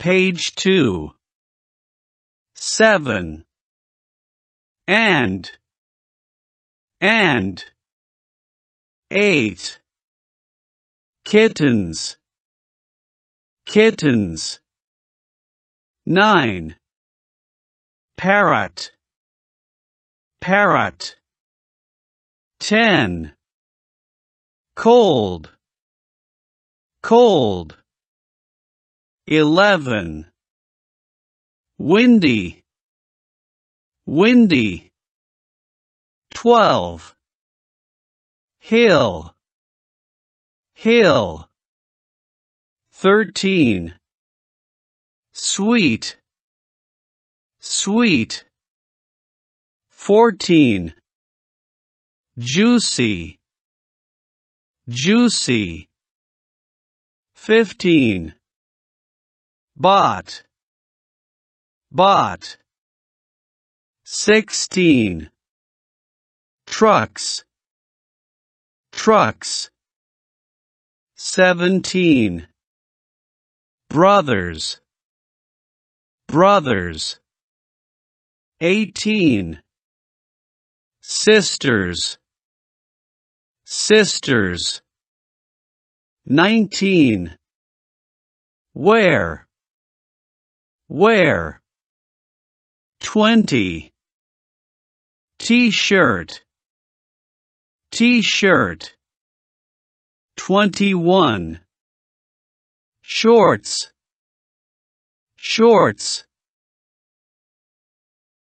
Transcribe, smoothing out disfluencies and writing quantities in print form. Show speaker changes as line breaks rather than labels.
Page 2. 7. And 8. Kittens. 9. Parrot. 10. Cold. 11. Windy. 12. Hill. 13. Sweet. 14. Juicy. 15. Bought. 16. Trucks. 17. Brothers. 18. Sisters. 19. Where. 20. T-shirt. 21. Shorts.